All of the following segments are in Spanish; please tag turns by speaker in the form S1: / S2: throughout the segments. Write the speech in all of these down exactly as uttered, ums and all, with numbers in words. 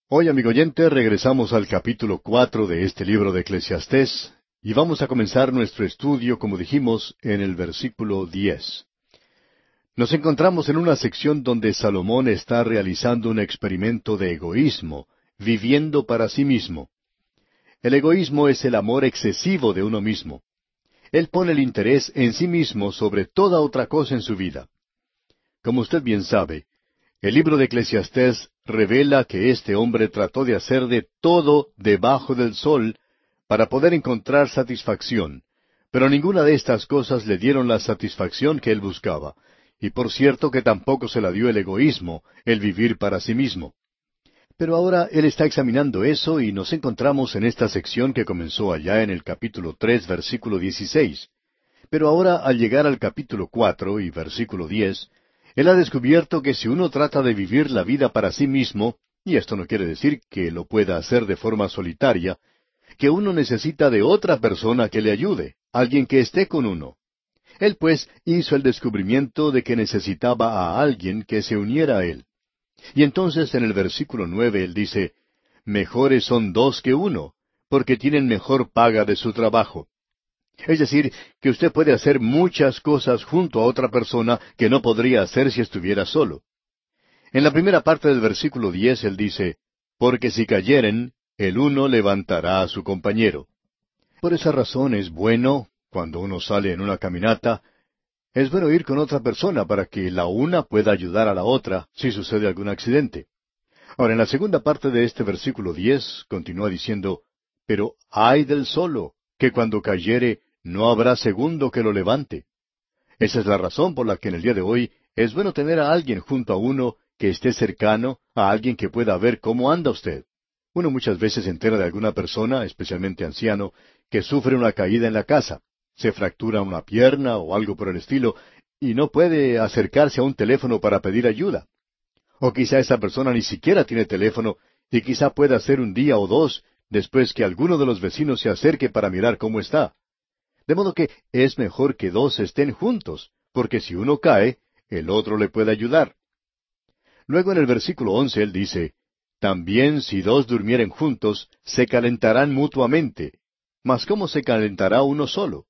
S1: Hoy, amigo oyente, regresamos al capítulo cuatro de este libro de Eclesiastés y vamos a comenzar nuestro estudio, como dijimos, en el versículo diez. Nos encontramos en una sección donde Salomón está realizando un experimento de egoísmo, viviendo para sí mismo. El egoísmo es el amor excesivo de uno mismo. Él pone el interés en sí mismo sobre toda otra cosa en su vida. Como usted bien sabe, el libro de Eclesiastés revela que este hombre trató de hacer de todo debajo del sol para poder encontrar satisfacción, pero ninguna de estas cosas le dieron la satisfacción que él buscaba, y por cierto que tampoco se la dio el egoísmo, el vivir para sí mismo. Pero ahora él está examinando eso y nos encontramos en esta sección que comenzó allá en el capítulo tres, versículo dieciséis. Pero ahora, al llegar al capítulo cuatro y versículo diez, él ha descubierto que si uno trata de vivir la vida para sí mismo, y esto no quiere decir que lo pueda hacer de forma solitaria, que uno necesita de otra persona que le ayude, alguien que esté con uno. Él pues hizo el descubrimiento de que necesitaba a alguien que se uniera a él. Y entonces en el versículo nueve él dice, «Mejores son dos que uno, porque tienen mejor paga de su trabajo». Es decir, que usted puede hacer muchas cosas junto a otra persona que no podría hacer si estuviera solo. En la primera parte del versículo diez él dice, «Porque si cayeren, el uno levantará a su compañero». Por esa razón es bueno, cuando uno sale en una caminata, es bueno ir con otra persona para que la una pueda ayudar a la otra si sucede algún accidente. Ahora, en la segunda parte de este versículo diez continúa diciendo, «Pero ay del solo, que cuando cayere no habrá segundo que lo levante». Esa es la razón por la que en el día de hoy es bueno tener a alguien junto a uno que esté cercano, a alguien que pueda ver cómo anda usted. Uno muchas veces se entera de alguna persona, especialmente anciano, que sufre una caída en la casa, se fractura una pierna o algo por el estilo, y no puede acercarse a un teléfono para pedir ayuda. O quizá esa persona ni siquiera tiene teléfono, y quizá pueda ser un día o dos después que alguno de los vecinos se acerque para mirar cómo está. De modo que es mejor que dos estén juntos, porque si uno cae, el otro le puede ayudar. Luego en el versículo once él dice, «También si dos durmieren juntos, se calentarán mutuamente. Mas ¿cómo se calentará uno solo?»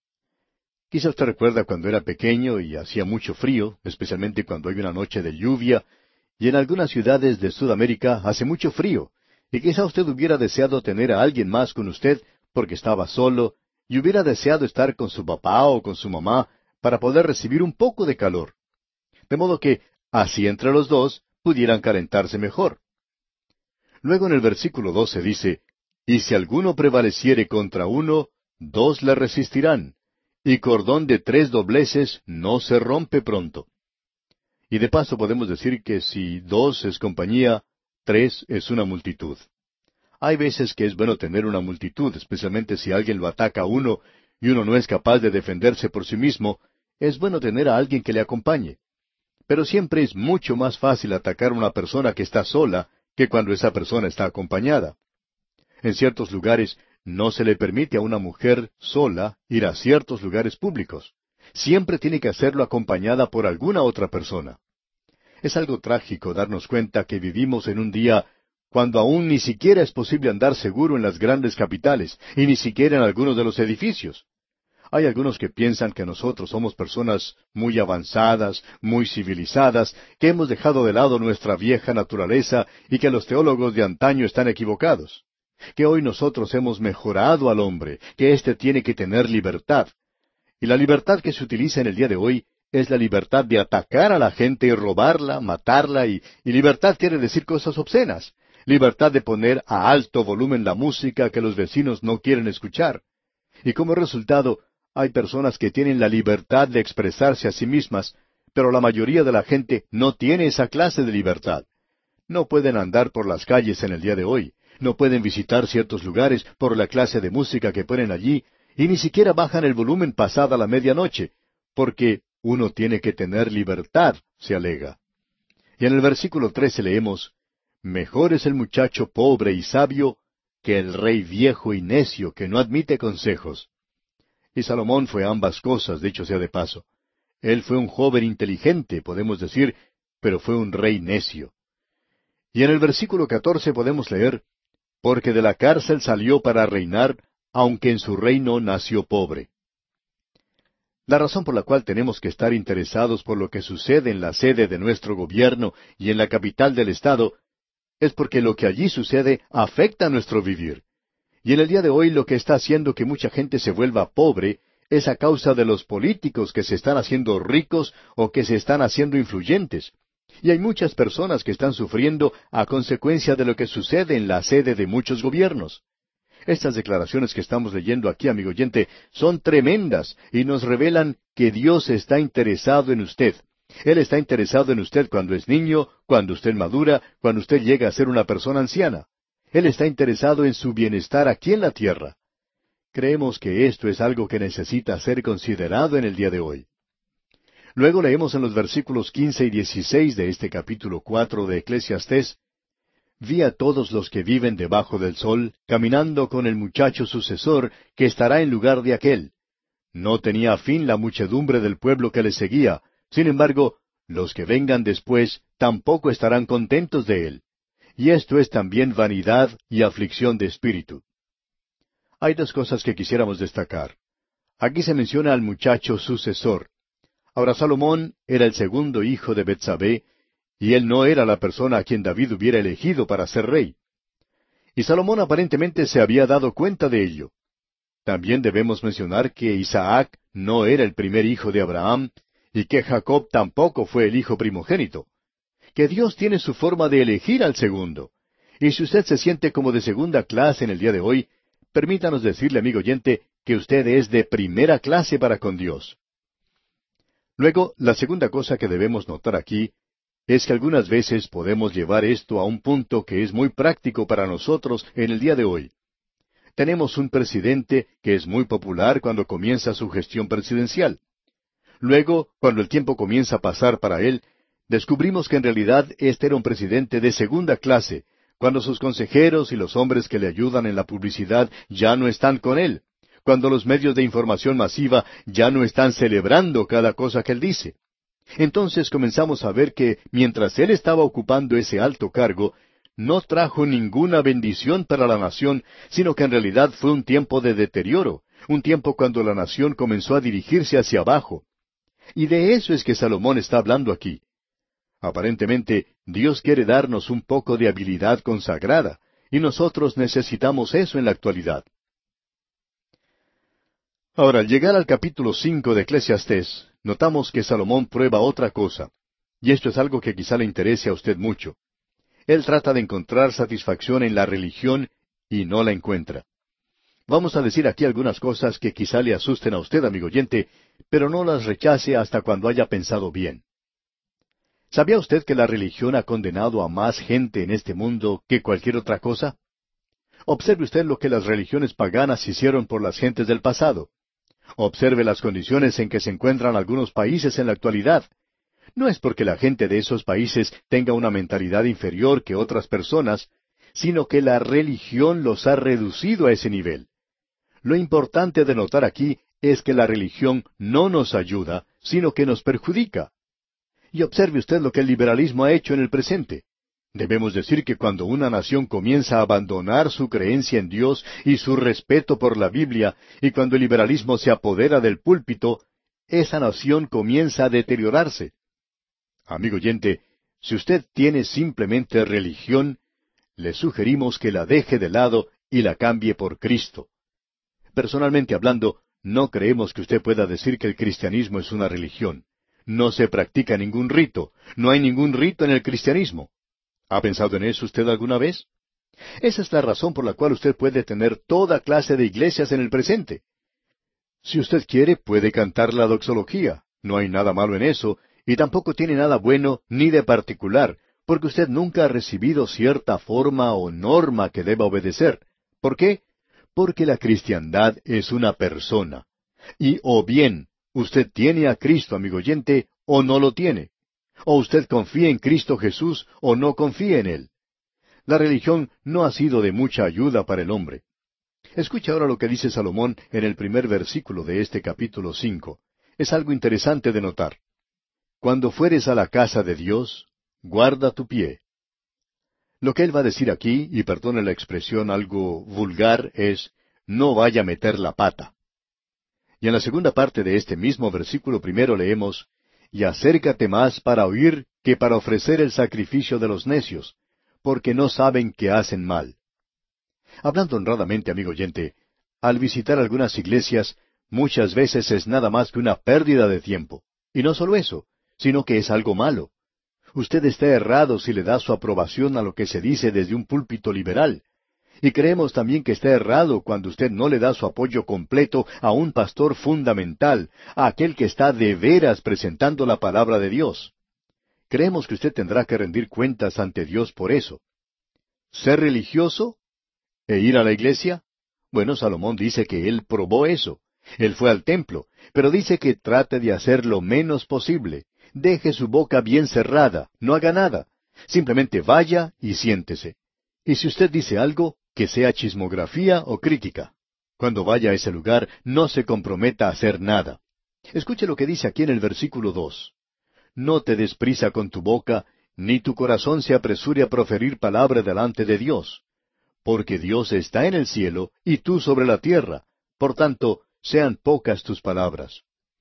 S1: Quizá usted recuerda cuando era pequeño y hacía mucho frío, especialmente cuando hay una noche de lluvia, y en algunas ciudades de Sudamérica hace mucho frío, y quizá usted hubiera deseado tener a alguien más con usted porque estaba solo, y hubiera deseado estar con su papá o con su mamá para poder recibir un poco de calor. De modo que, así entre los dos, pudieran calentarse mejor. Luego en el versículo doce dice, «Y si alguno prevaleciere contra uno, dos le resistirán, y cordón de tres dobleces no se rompe pronto». Y de paso podemos decir que si dos es compañía, tres es una multitud. Hay veces que es bueno tener una multitud, especialmente si alguien lo ataca a uno y uno no es capaz de defenderse por sí mismo, es bueno tener a alguien que le acompañe. Pero siempre es mucho más fácil atacar a una persona que está sola que cuando esa persona está acompañada. En ciertos lugares no se le permite a una mujer sola ir a ciertos lugares públicos. Siempre tiene que hacerlo acompañada por alguna otra persona. Es algo trágico darnos cuenta que vivimos en un día cuando aún ni siquiera es posible andar seguro en las grandes capitales, y ni siquiera en algunos de los edificios. Hay algunos que piensan que nosotros somos personas muy avanzadas, muy civilizadas, que hemos dejado de lado nuestra vieja naturaleza y que los teólogos de antaño están equivocados. Que hoy nosotros hemos mejorado al hombre, que éste tiene que tener libertad. Y la libertad que se utiliza en el día de hoy es la libertad de atacar a la gente y robarla, matarla, y, y libertad quiere decir cosas obscenas. Libertad de poner a alto volumen la música que los vecinos no quieren escuchar. Y como resultado, hay personas que tienen la libertad de expresarse a sí mismas, pero la mayoría de la gente no tiene esa clase de libertad. No pueden andar por las calles en el día de hoy, no pueden visitar ciertos lugares por la clase de música que ponen allí, y ni siquiera bajan el volumen pasada la medianoche, porque uno tiene que tener libertad, se alega. Y en el versículo trece leemos, «Mejor es el muchacho pobre y sabio que el rey viejo y necio que no admite consejos». Y Salomón fue ambas cosas, dicho sea de paso. Él fue un joven inteligente, podemos decir, pero fue un rey necio. Y en el versículo catorce podemos leer, porque de la cárcel salió para reinar, aunque en su reino nació pobre. La razón por la cual tenemos que estar interesados por lo que sucede en la sede de nuestro gobierno y en la capital del estado es porque lo que allí sucede afecta nuestro vivir. Y en el día de hoy lo que está haciendo que mucha gente se vuelva pobre es a causa de los políticos que se están haciendo ricos o que se están haciendo influyentes. Y hay muchas personas que están sufriendo a consecuencia de lo que sucede en la sede de muchos gobiernos. Estas declaraciones que estamos leyendo aquí, amigo oyente, son tremendas y nos revelan que Dios está interesado en usted. Él está interesado en usted cuando es niño, cuando usted madura, cuando usted llega a ser una persona anciana. Él está interesado en su bienestar aquí en la tierra. Creemos que esto es algo que necesita ser considerado en el día de hoy. Luego leemos en los versículos quince y dieciséis de este capítulo cuatro de Eclesiastés, vi a todos los que viven debajo del sol, caminando con el muchacho sucesor, que estará en lugar de aquel. No tenía fin la muchedumbre del pueblo que le seguía, sin embargo, los que vengan después tampoco estarán contentos de él. Y esto es también vanidad y aflicción de espíritu. Hay dos cosas que quisiéramos destacar. Aquí se menciona al muchacho sucesor. Ahora Salomón era el segundo hijo de Betsabé, y él no era la persona a quien David hubiera elegido para ser rey. Y Salomón aparentemente se había dado cuenta de ello. También debemos mencionar que Isaac no era el primer hijo de Abraham, y que Jacob tampoco fue el hijo primogénito. Que Dios tiene su forma de elegir al segundo. Y si usted se siente como de segunda clase en el día de hoy, permítanos decirle, amigo oyente, que usted es de primera clase para con Dios. Luego, la segunda cosa que debemos notar aquí es que algunas veces podemos llevar esto a un punto que es muy práctico para nosotros en el día de hoy. Tenemos un presidente que es muy popular cuando comienza su gestión presidencial. Luego, cuando el tiempo comienza a pasar para él, descubrimos que en realidad este era un presidente de segunda clase, cuando sus consejeros y los hombres que le ayudan en la publicidad ya no están con él, cuando los medios de información masiva ya no están celebrando cada cosa que él dice. Entonces comenzamos a ver que mientras él estaba ocupando ese alto cargo, no trajo ninguna bendición para la nación, sino que en realidad fue un tiempo de deterioro, un tiempo cuando la nación comenzó a dirigirse hacia abajo. Y de eso es que Salomón está hablando aquí. Aparentemente, Dios quiere darnos un poco de habilidad consagrada, y nosotros necesitamos eso en la actualidad. Ahora, al llegar al capítulo cinco de Eclesiastés, notamos que Salomón prueba otra cosa, y esto es algo que quizá le interese a usted mucho. Él trata de encontrar satisfacción en la religión y no la encuentra. Vamos a decir aquí algunas cosas que quizá le asusten a usted, amigo oyente, pero no las rechace hasta cuando haya pensado bien. ¿Sabía usted que la religión ha condenado a más gente en este mundo que cualquier otra cosa? Observe usted lo que las religiones paganas hicieron por las gentes del pasado. Observe las condiciones en que se encuentran algunos países en la actualidad. No es porque la gente de esos países tenga una mentalidad inferior que otras personas, sino que la religión los ha reducido a ese nivel. Lo importante de notar aquí es que la religión no nos ayuda, sino que nos perjudica. Y observe usted lo que el liberalismo ha hecho en el presente. Debemos decir que cuando una nación comienza a abandonar su creencia en Dios y su respeto por la Biblia, y cuando el liberalismo se apodera del púlpito, esa nación comienza a deteriorarse. Amigo oyente, si usted tiene simplemente religión, le sugerimos que la deje de lado y la cambie por Cristo. Personalmente hablando, no creemos que usted pueda decir que el cristianismo es una religión. No se practica ningún rito, no hay ningún rito en el cristianismo. ¿Ha pensado en eso usted alguna vez? Esa es la razón por la cual usted puede tener toda clase de iglesias en el presente. Si usted quiere, puede cantar la doxología. No hay nada malo en eso, y tampoco tiene nada bueno ni de particular, porque usted nunca ha recibido cierta forma o norma que deba obedecer. ¿Por qué? Porque la cristiandad es una persona. Y o bien usted tiene a Cristo, amigo oyente, o no lo tiene. O usted confía en Cristo Jesús o no confía en Él. La religión no ha sido de mucha ayuda para el hombre. Escucha ahora lo que dice Salomón en el primer versículo de este capítulo cinco. Es algo interesante de notar. Cuando fueres a la casa de Dios, guarda tu pie. Lo que él va a decir aquí, y perdone la expresión algo vulgar, es, no vaya a meter la pata. Y en la segunda parte de este mismo versículo primero leemos, y acércate más para oír que para ofrecer el sacrificio de los necios, porque no saben que hacen mal. Hablando honradamente, amigo oyente, al visitar algunas iglesias, muchas veces es nada más que una pérdida de tiempo. Y no solo eso, sino que es algo malo. Usted está errado si le da su aprobación a lo que se dice desde un púlpito liberal. Y creemos también que está errado cuando usted no le da su apoyo completo a un pastor fundamental, a aquel que está de veras presentando la palabra de Dios. Creemos que usted tendrá que rendir cuentas ante Dios por eso. ¿Ser religioso? ¿E ir a la iglesia? Bueno, Salomón dice que él probó eso. Él fue al templo, pero dice que trate de hacer lo menos posible. Deje su boca bien cerrada, no haga nada. Simplemente vaya y siéntese. Y si usted dice algo, que sea chismografía o crítica. Cuando vaya a ese lugar, no se comprometa a hacer nada. Escuche lo que dice aquí en el versículo dos. No te des prisa con tu boca, ni tu corazón se apresure a proferir palabra delante de Dios. Porque Dios está en el cielo, y tú sobre la tierra. Por tanto, sean pocas tus palabras.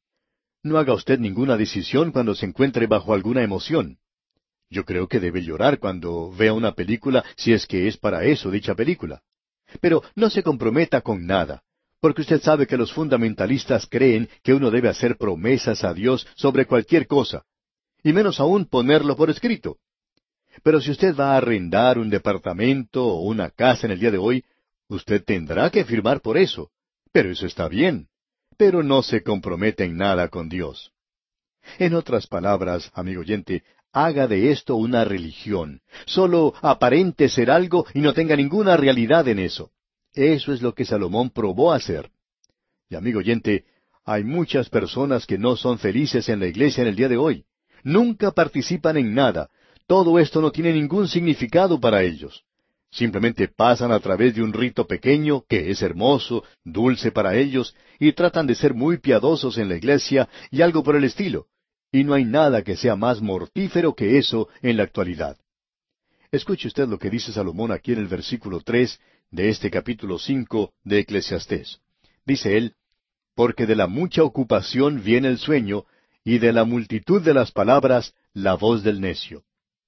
S1: No haga usted ninguna decisión cuando se encuentre bajo alguna emoción. Yo creo que debe llorar cuando vea una película, si es que es para eso dicha película. Pero no se comprometa con nada, porque usted sabe que los fundamentalistas creen que uno debe hacer promesas a Dios sobre cualquier cosa, y menos aún ponerlo por escrito. Pero si usted va a arrendar un departamento o una casa en el día de hoy, usted tendrá que firmar por eso. Pero eso está bien. Pero no se compromete en nada con Dios. En otras palabras, amigo oyente, haga de esto una religión. Solo aparente ser algo y no tenga ninguna realidad en eso. Eso es lo que Salomón probó hacer. Y amigo oyente, hay muchas personas que no son felices en la iglesia en el día de hoy. Nunca participan en nada. Todo esto no tiene ningún significado para ellos. Simplemente pasan a través de un rito pequeño, que es hermoso, dulce para ellos, y tratan de ser muy piadosos en la iglesia y algo por el estilo. Y no hay nada que sea más mortífero que eso en la actualidad. Escuche usted lo que dice Salomón aquí en el versículo tres de este capítulo cinco de Eclesiastés. Dice él, porque de la mucha ocupación viene el sueño, y de la multitud de las palabras la voz del necio.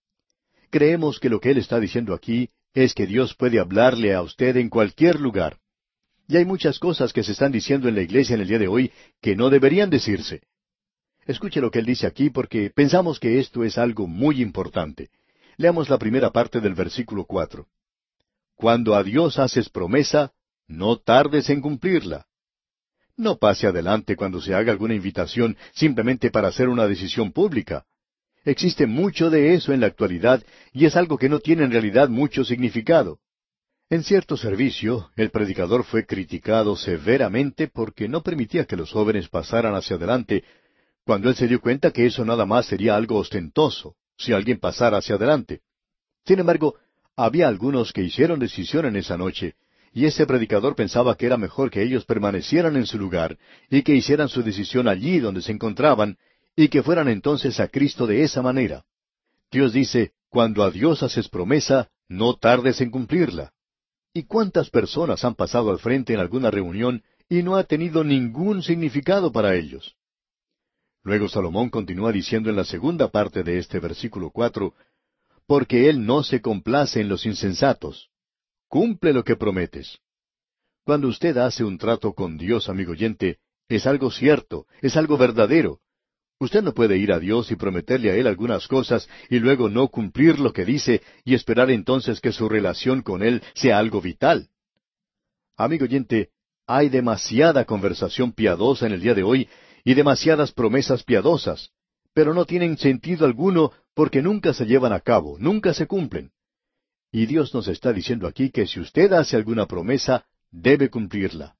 S1: Creemos que lo que él está diciendo aquí es que Dios puede hablarle a usted en cualquier lugar. Y hay muchas cosas que se están diciendo en la iglesia en el día de hoy que no deberían decirse. Escuche lo que él dice aquí porque pensamos que esto es algo muy importante. Leamos la primera parte del versículo cuatro. Cuando a Dios haces promesa, no tardes en cumplirla. No pase adelante cuando se haga alguna invitación simplemente para hacer una decisión pública. Existe mucho de eso en la actualidad y es algo que no tiene en realidad mucho significado. En cierto servicio, el predicador fue criticado severamente porque no permitía que los jóvenes pasaran hacia adelante, cuando él se dio cuenta que eso nada más sería algo ostentoso, si alguien pasara hacia adelante. Sin embargo, había algunos que hicieron decisión en esa noche, y ese predicador pensaba que era mejor que ellos permanecieran en su lugar, y que hicieran su decisión allí donde se encontraban, y que fueran entonces a Cristo de esa manera. Dios dice, cuando a Dios haces promesa, no tardes en cumplirla. ¿Y cuántas personas han pasado al frente en alguna reunión y no ha tenido ningún significado para ellos? Luego Salomón continúa diciendo en la segunda parte de este versículo cuatro, porque Él no se complace en los insensatos. Cumple lo que prometes. Cuando usted hace un trato con Dios, amigo oyente, es algo cierto, es algo verdadero. Usted no puede ir a Dios y prometerle a Él algunas cosas y luego no cumplir lo que dice y esperar entonces que su relación con Él sea algo vital. Amigo oyente, hay demasiada conversación piadosa en el día de hoy y demasiadas promesas piadosas, pero no tienen sentido alguno porque nunca se llevan a cabo, nunca se cumplen. Y Dios nos está diciendo aquí que si usted hace alguna promesa, debe cumplirla.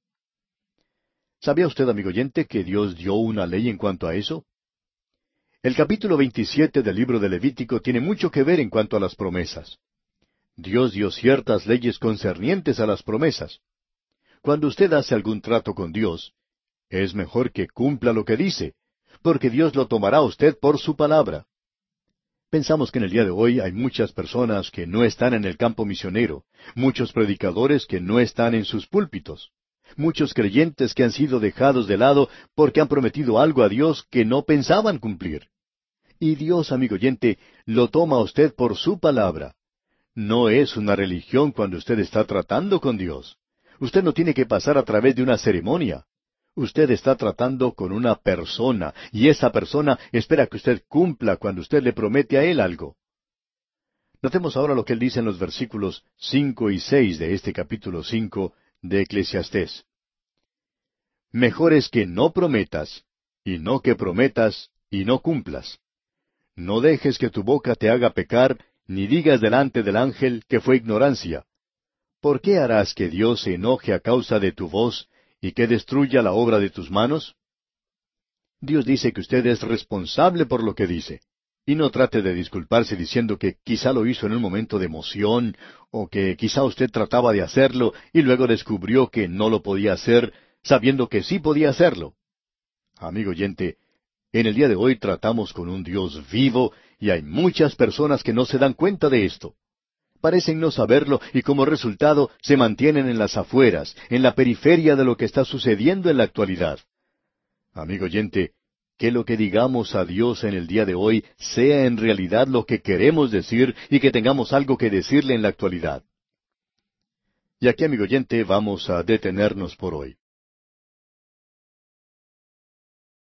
S1: ¿Sabía usted, amigo oyente, que Dios dio una ley en cuanto a eso? El capítulo veintisiete del libro de Levítico tiene mucho que ver en cuanto a las promesas. Dios dio ciertas leyes concernientes a las promesas. Cuando usted hace algún trato con Dios, es mejor que cumpla lo que dice, porque Dios lo tomará a usted por su palabra. Pensamos que en el día de hoy hay muchas personas que no están en el campo misionero, muchos predicadores que no están en sus púlpitos, muchos creyentes que han sido dejados de lado porque han prometido algo a Dios que no pensaban cumplir. Y Dios, amigo oyente, lo toma a usted por su palabra. No es una religión cuando usted está tratando con Dios. Usted no tiene que pasar a través de una ceremonia. Usted está tratando con una persona, y esa persona espera que usted cumpla cuando usted le promete a él algo. Notemos ahora lo que él dice en los versículos cinco y seis de este capítulo cinco de Eclesiastés. Mejor es que no prometas, y no que prometas y no cumplas. No dejes que tu boca te haga pecar, ni digas delante del ángel que fue ignorancia. ¿Por qué harás que Dios se enoje a causa de tu voz y que destruya la obra de tus manos? Dios dice que usted es responsable por lo que dice. Y no trate de disculparse diciendo que quizá lo hizo en un momento de emoción, o que quizá usted trataba de hacerlo y luego descubrió que no lo podía hacer, sabiendo que sí podía hacerlo. Amigo oyente, en el día de hoy tratamos con un Dios vivo y hay muchas personas que no se dan cuenta de esto. Parecen no saberlo y como resultado se mantienen en las afueras, en la periferia de lo que está sucediendo en la actualidad. Amigo oyente, que lo que digamos a Dios en el día de hoy sea en realidad lo que queremos decir y que tengamos algo que decirle en la actualidad. Y aquí, amigo oyente, vamos a detenernos por hoy.